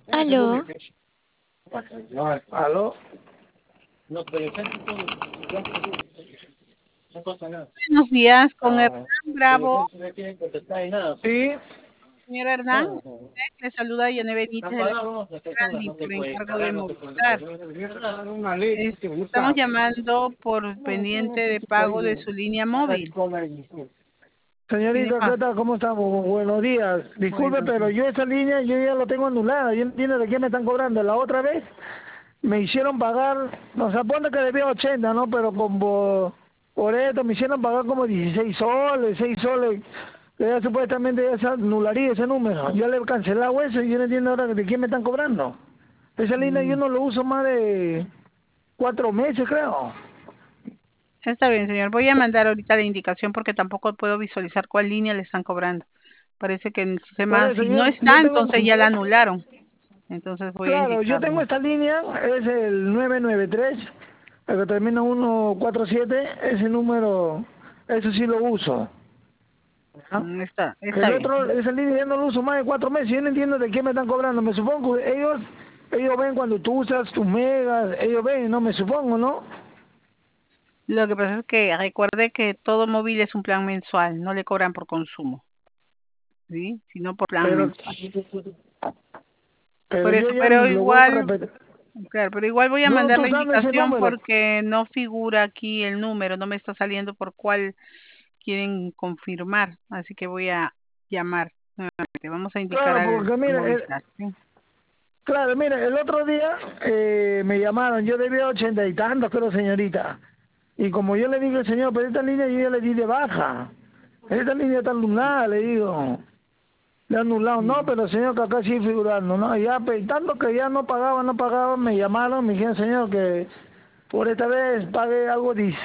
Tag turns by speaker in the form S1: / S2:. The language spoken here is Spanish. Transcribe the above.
S1: Aló,
S2: ¿Aló?
S3: Buenos días, con
S2: Ah,
S3: Hernán Bravo.
S2: sí.
S3: Señor Hernán, le saluda Yane Benítez de la Grandi por encargo de Movistar. Estamos llamando por pendiente de pago de su línea móvil. ¿Tiene
S2: Señorita, ¿qué tal? ¿Cómo estamos? Buenos días. Disculpe,
S3: Buenos
S2: pero
S3: días.
S2: yo esa línea yo ya la tengo anulada. Yo no entiendo de qué me están cobrando. La otra vez me hicieron pagar, no se pone que debía 80, ¿no? Pero como por esto me hicieron pagar como 16 soles, 6 soles. Que ya supuestamente ya se anularía ese número. Ya le he cancelado eso y yo no entiendo ahora de quién me están cobrando. Esa línea yo
S3: Mm,
S2: no lo uso más de 4 meses, creo.
S3: Está bien, señor. Voy a mandar ahorita la indicación porque tampoco puedo visualizar cuál línea le están cobrando. Parece que en el
S2: Por
S3: sistema,
S2: eso
S3: si no
S2: yo
S3: está,
S2: tengo,
S3: entonces ya la anularon. Entonces voy a
S2: claro, yo tengo
S3: indicarlo.
S2: esta línea, es el 993, el que termina 147, ese número, eso sí lo uso. ¿Ah?
S3: Está
S2: El
S3: bien.
S2: otro, esa línea ya no lo uso más de 4 meses, yo no entiendo de qué me están cobrando. Me supongo que ellos ven cuando tú usas tus megas, ellos ven, no me supongo, ¿no?
S3: Lo que pasa es que recuerde que todo móvil es un plan mensual, no le cobran por consumo, ¿sí? Sino por plan
S2: Pero,
S3: mensual.
S2: pero
S3: Por
S2: yo
S3: eso,
S2: ya
S3: pero
S2: lo vuelvo a
S3: igual,
S2: repetir.
S3: claro, pero igual voy a
S2: No,
S3: mandar
S2: tú
S3: la
S2: dame ese
S3: indicación
S2: número.
S3: porque no figura aquí el número, no me está saliendo por cuál quieren confirmar, así que voy a llamar nuevamente. Vamos a indicar
S2: Claro, porque
S3: a
S2: mira,
S3: Movistar, ¿sí?
S2: claro, mire, el otro día me llamaron, yo debía 80 y tantos, creo, señorita. Y como yo le digo al señor, pero esta línea yo ya le di de baja. Esta línea está anulada, le digo. Le han anulado, no,
S3: Mm.
S2: pero señor, que acá sigue figurando, ¿no? Ya, tanto que ya no pagaba, me llamaron, me dijeron, señor, que por esta vez pague algo